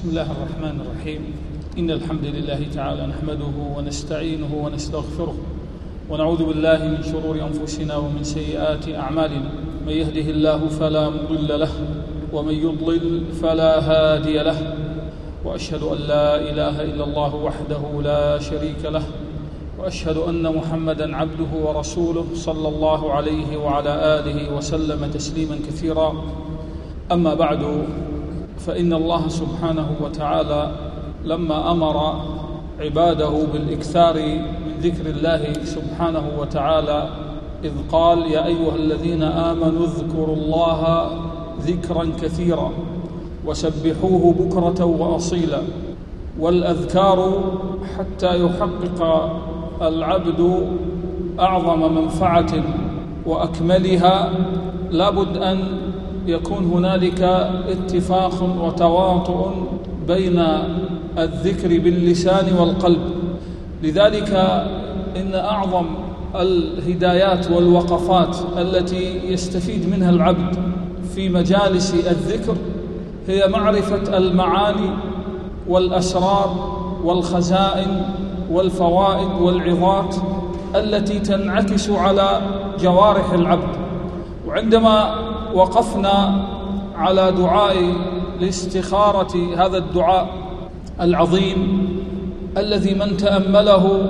بسم الله الرحمن الرحيم. إن الحمد لله تعالى نحمده ونستعينه ونستغفره ونعوذ بالله من شرور أنفسنا ومن سيئات أعمالنا. من يهده الله فلا مضل له ومن يضلل فلا هادي له، وأشهد أن لا إله إلا الله وحده لا شريك له، وأشهد أن محمدًا عبده ورسوله صلى الله عليه وعلى آله وسلم تسليمًا كثيرا. أما بعد، فإن الله سبحانه وتعالى لما أمر عباده بالإكثار من ذكر الله سبحانه وتعالى إذ قال: يا أيها الذين آمنوا اذكروا الله ذكرا كثيرا وسبحوه بكرة وأصيلا. والأذكار حتى يحقق العبد أعظم منفعة وأكملها لابد أن يكون هنالك اتفاق وتواطؤ بين الذكر باللسان والقلب. لذلك إن أعظم الهدايات والوقفات التي يستفيد منها العبد في مجالس الذكر هي معرفة المعاني والأسرار والخزائن والفوائد والعظات التي تنعكس على جوارح العبد. وعندما وقفنا على دعاء الاستخارة، هذا الدعاء العظيم الذي من تأمله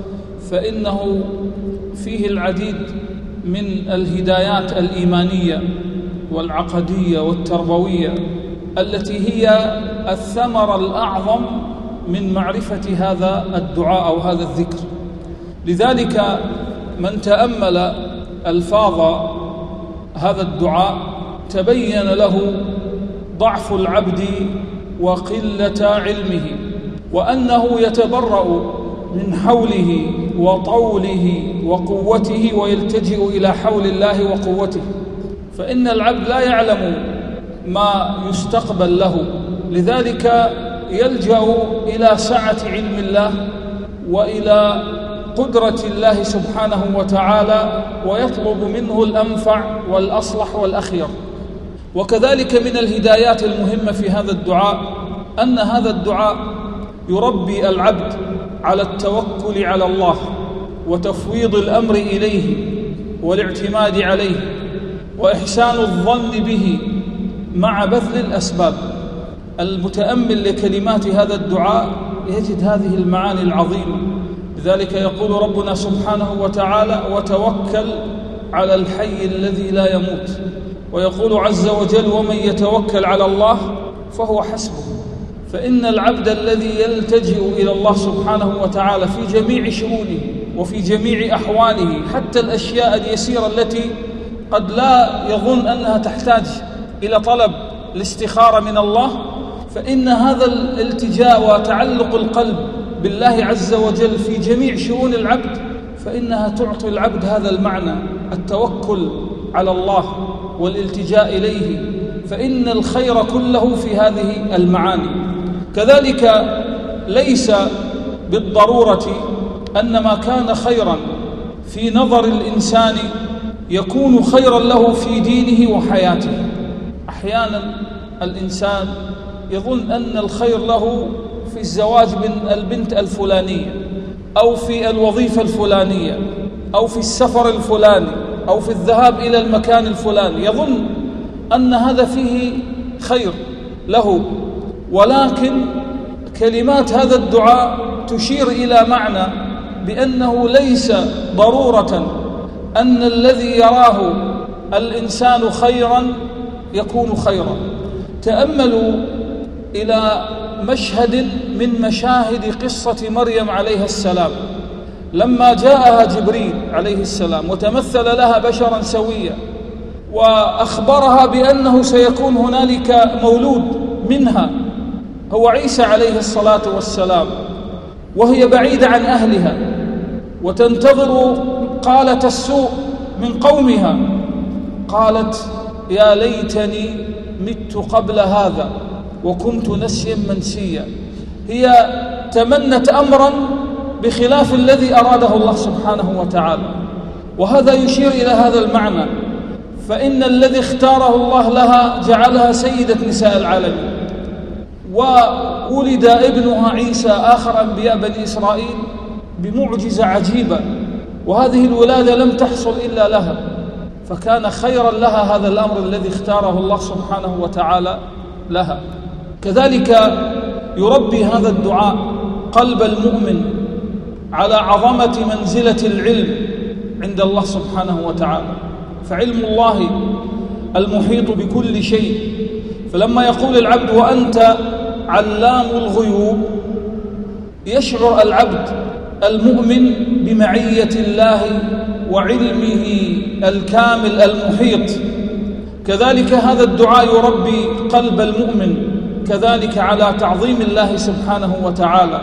فإنه فيه العديد من الهدايات الإيمانية والعقدية والتربوية التي هي الثمر الأعظم من معرفة هذا الدعاء أو هذا الذكر. لذلك من تأمل ألفاظ هذا الدعاء تبين له ضعف العبد وقلة علمه، وأنه يتبرأ من حوله وطوله وقوته ويلتجئ إلى حول الله وقوته، فإن العبد لا يعلم ما يستقبل له. لذلك يلجأ إلى سعة علم الله وإلى قدرة الله سبحانه وتعالى ويطلب منه الأنفع والأصلح والأخير. وكذلك من الهدايات المهمة في هذا الدعاء أن هذا الدعاء يربي العبد على التوكل على الله وتفويض الأمر إليه والاعتماد عليه وإحسان الظن به مع بذل الأسباب. المتأمل لكلمات هذا الدعاء يجد هذه المعاني العظيمة. لذلك يقول ربنا سبحانه وتعالى: وتوكل على الحي الذي لا يموت. ويقول عز وجل: ومن يتوكل على الله فهو حسبه. فإن العبد الذي يلتجئ إلى الله سبحانه وتعالى في جميع شؤونه وفي جميع أحواله، حتى الأشياء اليسيرة التي قد لا يظن أنها تحتاج إلى طلب الاستخارة من الله، فإن هذا الالتجاء وتعلق القلب بالله عز وجل في جميع شؤون العبد فإنها تعطي العبد هذا المعنى، التوكل على الله والالتجاء إليه، فإن الخير كله في هذه المعاني. كذلك ليس بالضرورة أن ما كان خيرا في نظر الإنسان يكون خيرا له في دينه وحياته. أحيانا الإنسان يظن أن الخير له في الزواج من البنت الفلانية أو في الوظيفة الفلانية أو في السفر الفلاني أو في الذهاب إلى المكان الفلاني، يظن أن هذا فيه خير له. ولكن كلمات هذا الدعاء تشير إلى معنى بأنه ليس ضرورة أن الذي يراه الإنسان خيرا يكون خيرا. تأملوا إلى مشهد من مشاهد قصة مريم عليه السلام لما جاءها جبريل عليه السلام وتمثل لها بشرا سويا وأخبرها بأنه سيكون هنالك مولود منها هو عيسى عليه الصلاة والسلام، وهي بعيدة عن أهلها وتنتظر قالة السوء من قومها. قالت: يا ليتني مت قبل هذا وكنت نسيا منسيا. هي تمنت أمرا بخلاف الذي أراده الله سبحانه وتعالى، وهذا يشير إلى هذا المعنى. فإن الذي اختاره الله لها جعلها سيدة نساء العالمين، وولد ابنها عيسى آخر أنبياء بني إسرائيل بمعجزة عجيبة، وهذه الولادة لم تحصل إلا لها، فكان خيرا لها هذا الأمر الذي اختاره الله سبحانه وتعالى لها. كذلك يربي هذا الدعاء قلب المؤمن على عظمة منزلة العلم عند الله سبحانه وتعالى، فعلم الله المحيط بكل شيء. فلما يقول العبد وأنت علام الغيوب، يشعر العبد المؤمن بمعية الله وعلمه الكامل المحيط. كذلك هذا الدعاء يربي قلب المؤمن كذلك على تعظيم الله سبحانه وتعالى.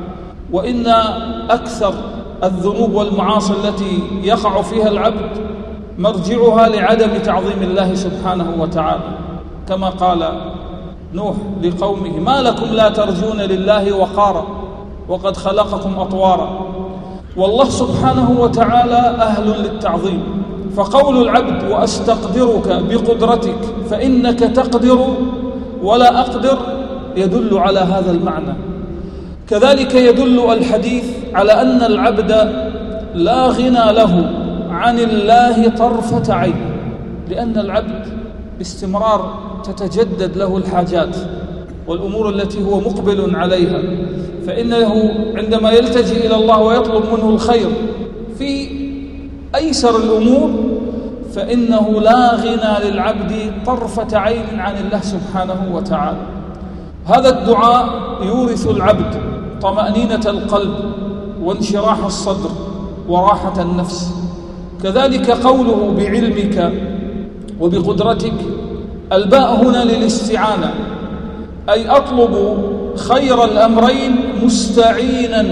وإن أكثر الذنوب والمعاصي التي يقع فيها العبد مرجعها لعدم تعظيم الله سبحانه وتعالى، كما قال نوح لقومه: ما لكم لا ترجون لله وقارا وقد خلقكم أطوارا. والله سبحانه وتعالى أهل للتعظيم، فقول العبد وأستقدرك بقدرتك فإنك تقدر ولا أقدر يدل على هذا المعنى. كذلك يدل الحديث على أن العبد لا غنى له عن الله طرفة عين، لأن العبد باستمرار تتجدد له الحاجات والأمور التي هو مقبل عليها، فإنه عندما يلتجئ إلى الله ويطلب منه الخير في أيسر الأمور فإنه لا غنى للعبد طرفة عين عن الله سبحانه وتعالى. هذا الدعاء يورث العبد طمأنينة القلب وانشراح الصدر وراحة النفس. كذلك قوله بعلمك وبقدرتك، الباء هنا للاستعانة، أي أطلب خير الأمرين مستعينا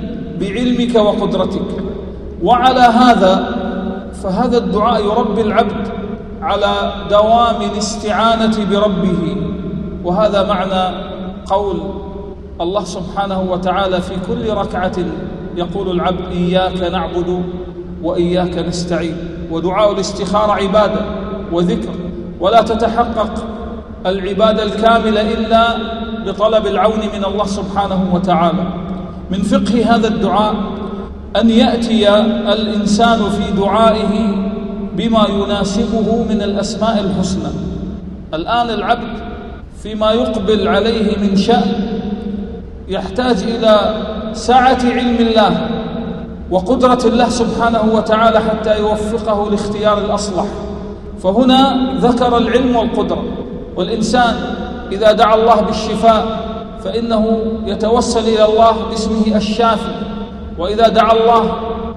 بعلمك وقدرتك. وعلى هذا فهذا الدعاء يربي العبد على دوام الاستعانة بربه، وهذا معنى قول الله سبحانه وتعالى في كل ركعة يقول العبد: إياك نعبد وإياك نستعين. ودعاء الاستخارة عبادة وذكر، ولا تتحقق العبادة الكاملة إلا بطلب العون من الله سبحانه وتعالى. من فقه هذا الدعاء أن يأتي الإنسان في دعائه بما يناسبه من الأسماء الحسنى. الآن العبد فيما يقبل عليه من شأن يحتاج إلى سعة علم الله وقدرة الله سبحانه وتعالى حتى يوفقه لاختيار الأصلح، فهنا ذكر العلم والقدرة. والإنسان إذا دعا الله بالشفاء فإنه يتوسل إلى الله باسمه الشافي، وإذا دعا الله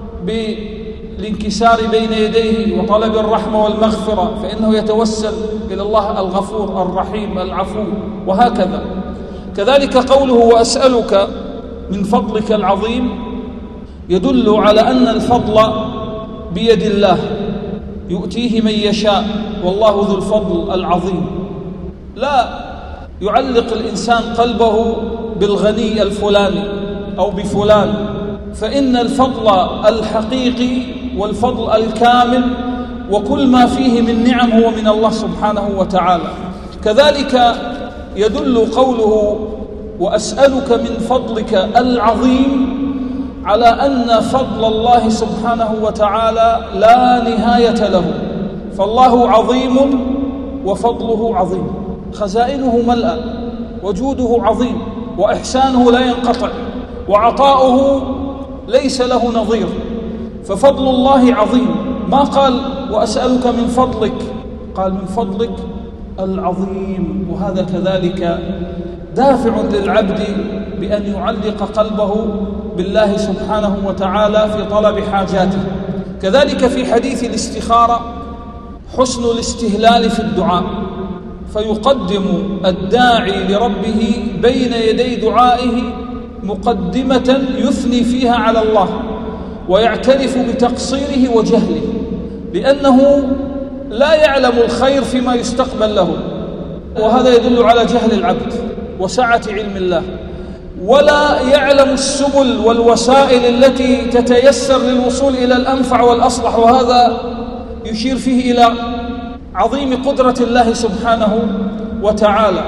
بالانكسار بين يديه وطلب الرحمة والمغفرة فإنه يتوسل إلى الله الغفور الرحيم العفو، وهكذا. كذلك قوله وأسألك من فضلك العظيم يدل على أن الفضل بيد الله يؤتيه من يشاء، والله ذو الفضل العظيم. لا يعلق الإنسان قلبه بالغني الفلاني أو بفلان، فإن الفضل الحقيقي والفضل الكامل وكل ما فيه من نعم هو من الله سبحانه وتعالى. كذلك يدل قوله وأسألك من فضلك العظيم على أن فضل الله سبحانه وتعالى لا نهاية له، فالله عظيم وفضله عظيم، خزائنه ملأى وجوده عظيم وإحسانه لا ينقطع وعطاؤه ليس له نظير، ففضل الله عظيم. ما قال وأسألك من فضلك، قال من فضلك العظيم. وهذا كذلك دافع للعبد بأن يعلق قلبه بالله سبحانه وتعالى في طلب حاجاته. كذلك في حديث الاستخارة حسن الاستهلال في الدعاء، فيقدم الداعي لربه بين يدي دعائه مقدمة يثني فيها على الله ويعترف بتقصيره وجهله، لأنه لا يعلم الخير فيما يستقبل له، وهذا يدل على جهل العبد وسعة علم الله، ولا يعلم السبل والوسائل التي تتيسر للوصول إلى الأنفع والأصلح، وهذا يشير فيه إلى عظيم قدرة الله سبحانه وتعالى.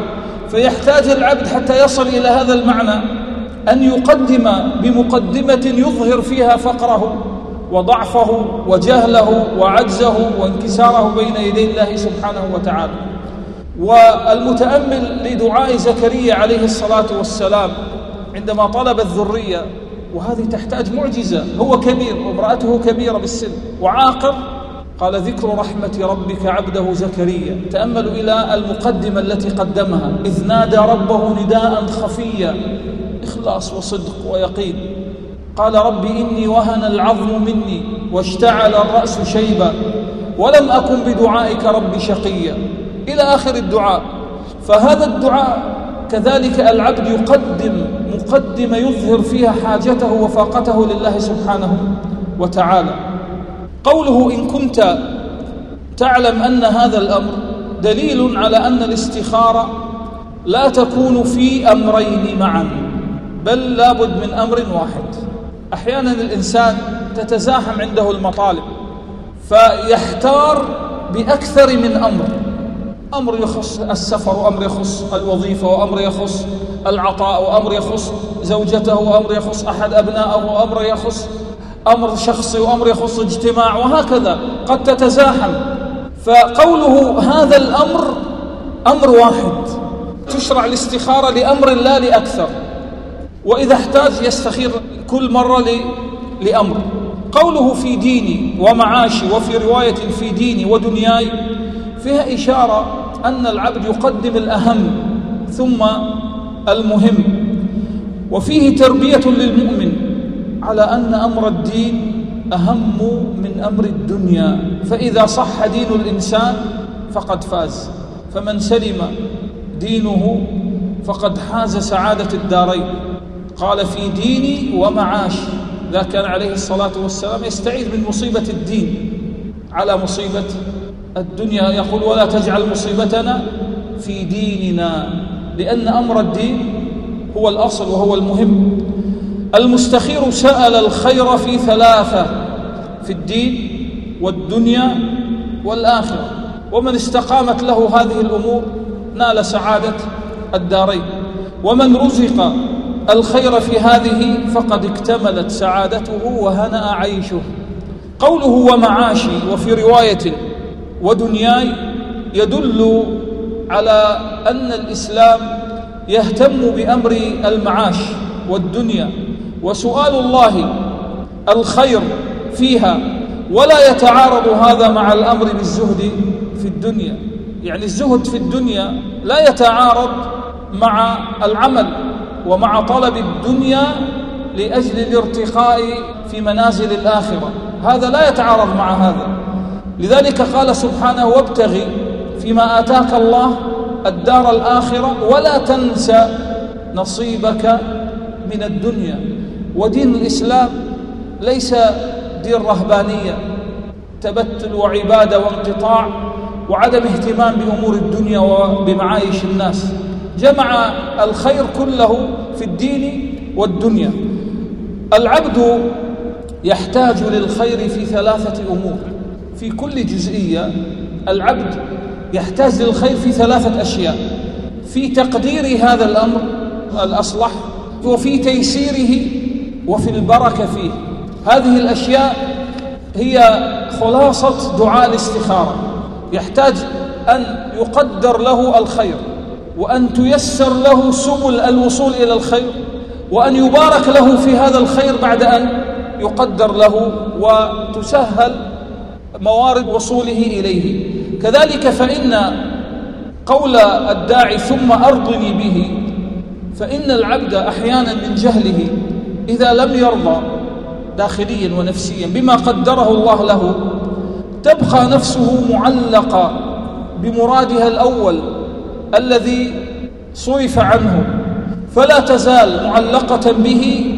فيحتاج العبد حتى يصل إلى هذا المعنى أن يقدم بمقدمة يظهر فيها فقره وضعفه وجهله وعجزه وانكساره بين يدي الله سبحانه وتعالى. والمتأمل لدعاء زكريا عليه الصلاة والسلام عندما طلب الذرية، وهذه تحتاج معجزة، هو كبير وامرأته كبيرة بالسن وعاقر، قال: ذكر رحمة ربك عبده زكريا. تأملوا إلى المقدمة التي قدمها: إذ نادى ربه نداء خفيا، إخلاص وصدق ويقين. قال: رب إني وهن العظم مني واشتعل الرأس شيبا ولم أكن بدعائك رب شقيا، إلى آخر الدعاء. فهذا الدعاء كذلك العبد يقدم مقدمة يظهر فيها حاجته وفاقته لله سبحانه وتعالى. قوله: إن كنت تعلم أن هذا الأمر، دليل على أن الاستخارة لا تكون في أمرين معا، بل لابد من أمر واحد. أحيانا الإنسان تتزاحم عنده المطالب فيحتار بأكثر من أمر، أمر يخص السفر، وأمر يخص الوظيفة، وأمر يخص العطاء، وأمر يخص زوجته، وأمر يخص أحد أبنائه، وأمر يخص أمر شخصي، وأمر يخص اجتماع، وهكذا قد تتزاحم. فقوله هذا الأمر أمر واحد، تشرع الاستخارة لأمر لا لأكثر، وإذا احتاج يستخير كل مرة لأمر. قوله في ديني ومعاشي، وفي رواية في ديني ودنياي، فيها إشارة أن العبد يقدم الأهم ثم المهم، وفيه تربية للمؤمن على أن أمر الدين أهم من أمر الدنيا، فإذا صح دين الإنسان فقد فاز، فمن سلم دينه فقد حاز سعادة الدارين. قال: في ديني ومعاشي، ذا كان عليه الصلاة والسلام يستعيذ من مصيبة الدين على مصيبة الدنيا، يقول: ولا تجعل مصيبتنا في ديننا، لأن أمر الدين هو الأصل وهو المهم. المستخير سأل الخير في ثلاثة: في الدين والدنيا والآخرة، ومن استقامت له هذه الأمور نال سعادة الدارين، ومن رزق الخير في هذه فقد اكتملت سعادته وهنأ عيشه. قوله ومعاشي، وفي رواية ودنياي، يدل على أن الإسلام يهتم بأمر المعاش والدنيا، وسؤال الله الخير فيها، ولا يتعارض هذا مع الأمر بالزهد في الدنيا. يعني الزهد في الدنيا لا يتعارض مع العمل ومع طلب الدنيا لأجل الارتقاء في منازل الآخرة، هذا لا يتعارض مع هذا. لذلك قال سبحانه: وابتغي فيما آتاك الله الدار الآخرة ولا تنسى نصيبك من الدنيا. ودين الإسلام ليس دين رهبانية، تبتل وعبادة وانقطاع وعدم اهتمام بأمور الدنيا وبمعايش الناس، جمع الخير كله في الدين والدنيا. العبد يحتاج للخير في ثلاثة أمور، في كل جزئية العبد يحتاج للخير في ثلاثة أشياء: في تقدير هذا الأمر الأصلح، وفي تيسيره، وفي البركة فيه. هذه الأشياء هي خلاصة دعاء الاستخارة. يحتاج أن يقدر له الخير، وأن تيسر له سبل الوصول إلى الخير، وأن يبارك له في هذا الخير بعد أن يقدر له وتسهل موارد وصوله إليه. كذلك فإن قول الداعي ثم أرضني به، فإن العبد أحيانا من جهله إذا لم يرضى داخليا ونفسيا بما قدره الله له، تبقى نفسه معلقة بمرادها الأول الذي صرف عنه، فلا تزال معلقة به،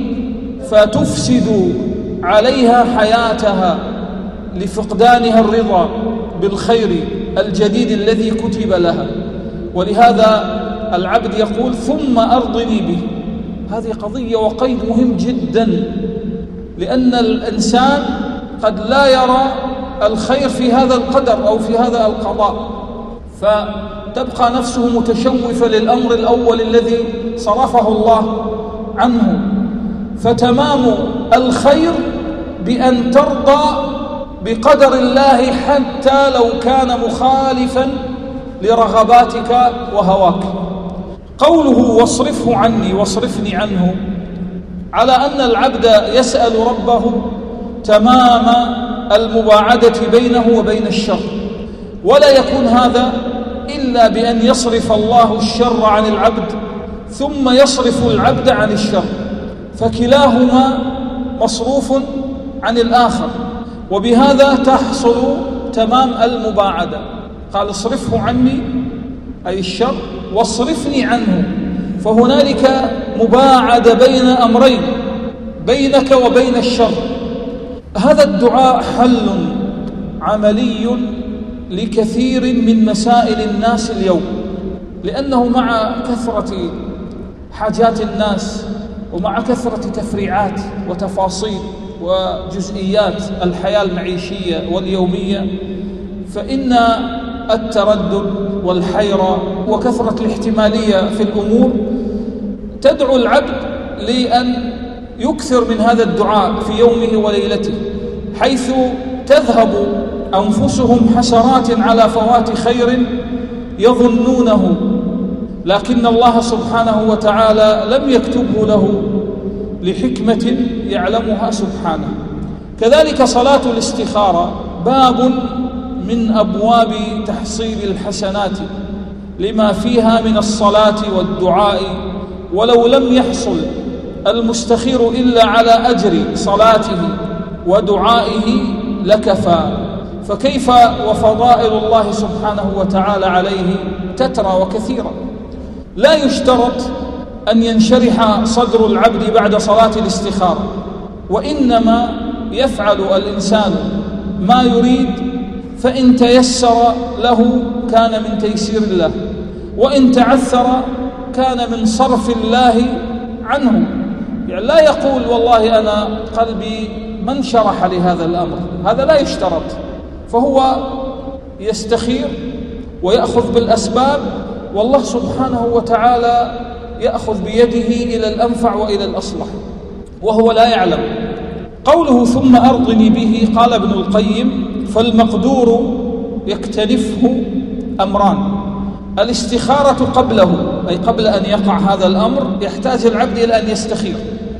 فتفسد عليها حياتها لفقدانها الرضا بالخير الجديد الذي كتب لها. ولهذا العبد يقول: ثم أرضني به. هذه قضية وقيد مهم جدا، لأن الإنسان قد لا يرى الخير في هذا القدر أو في هذا القضاء، تبقى نفسه متشوفة للأمر الأول الذي صرفه الله عنه. فتمام الخير بأن ترضى بقدر الله حتى لو كان مخالفا لرغباتك وهواك. قوله واصرفه عني واصرفني عنه، على أن العبد يسأل ربه تمام المباعدة بينه وبين الشر، ولا يكون هذا إلا بأن يصرف الله الشر عن العبد ثم يصرف العبد عن الشر، فكلاهما مصروف عن الآخر، وبهذا تحصل تمام المباعدة. قال اصرفه عني أي الشر واصرفني عنه، فهنالك مباعدة بين أمرين، بينك وبين الشر. هذا الدعاء حل عملي لكثير من مسائل الناس اليوم، لأنه مع كثرة حاجات الناس ومع كثرة تفريعات وتفاصيل وجزئيات الحياة المعيشية واليومية، فإن التردد والحيرة وكثرة الاحتمالية في الأمور تدعو العبد لأن يكثر من هذا الدعاء في يومه وليلته، حيث تذهب أنفسهم حسرات على فوات خير يظنونه، لكن الله سبحانه وتعالى لم يكتبه له لحكمة يعلمها سبحانه. كذلك صلاة الاستخارة باب من أبواب تحصيل الحسنات لما فيها من الصلاة والدعاء، ولو لم يحصل المستخير إلا على أجر صلاته ودعائه لكفى، فكيف وفضائل الله سبحانه وتعالى عليه تترى وكثيرا. لا يشترط أن ينشرح صدر العبد بعد صلاة الاستخارة، وإنما يفعل الإنسان ما يريد، فإن تيسر له كان من تيسير الله، وإن تعثر كان من صرف الله عنه. يعني لا يقول والله أنا قلبي ما انشرح لهذا الأمر، هذا لا يشترط، فهو يستخير ويأخذ بالأسباب، والله سبحانه وتعالى يأخذ بيده إلى الأنفع وإلى الأصلح، وهو لا يعلم. قوله ثم أرضني به، قال ابن القيم فالمقدور يكتنفه أمران: الاستخارة قبله، أي قبل أن يقع هذا الأمر يحتاج العبد إلى أن يستخير،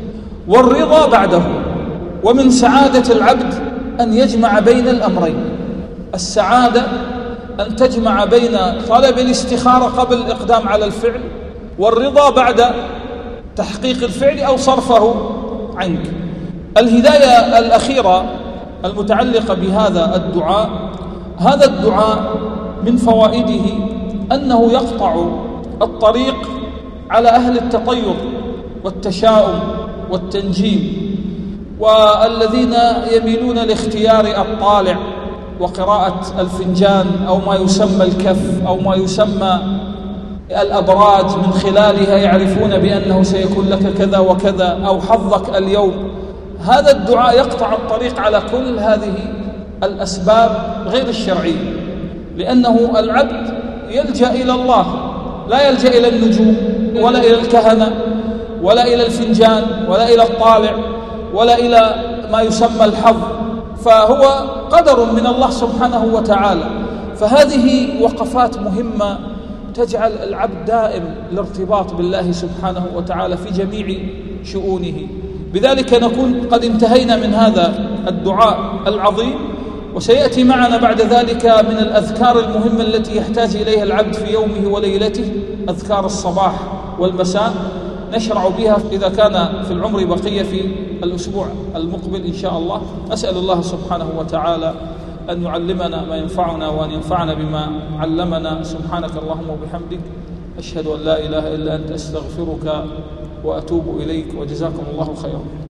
والرضا بعده. ومن سعادة العبد أن يجمع بين الأمرين، السعادة أن تجمع بين طلب الاستخارة قبل الإقدام على الفعل، والرضا بعد تحقيق الفعل أو صرفه عنك. الهداية الأخيرة المتعلقة بهذا الدعاء، هذا الدعاء من فوائده أنه يقطع الطريق على أهل التطير والتشاؤم والتنجيم، والذين يميلون لاختيار الطالع وقراءة الفنجان أو ما يسمى الكف أو ما يسمى الأبراج، من خلالها يعرفون بأنه سيكون لك كذا وكذا أو حظك اليوم. هذا الدعاء يقطع الطريق على كل هذه الأسباب غير الشرعية، لأنه العبد يلجأ إلى الله، لا يلجأ إلى النجوم ولا إلى الكهنة ولا إلى الفنجان ولا إلى الطالع ولا إلى ما يسمى الحظ، فهو قدر من الله سبحانه وتعالى. فهذه وقفات مهمة تجعل العبد دائم الارتباط بالله سبحانه وتعالى في جميع شؤونه. بذلك نكون قد انتهينا من هذا الدعاء العظيم، وسيأتي معنا بعد ذلك من الأذكار المهمة التي يحتاج إليها العبد في يومه وليلته، أذكار الصباح والمساء، نشرع بها إذا كان في العمر بقية في الأسبوع المقبل إن شاء الله. أسأل الله سبحانه وتعالى أن يعلمنا ما ينفعنا وأن ينفعنا بما علمنا. سبحانك اللهم وبحمدك، أشهد أن لا إله إلا أنت، أستغفرك وأتوب إليك، وجزاكم الله خيرا.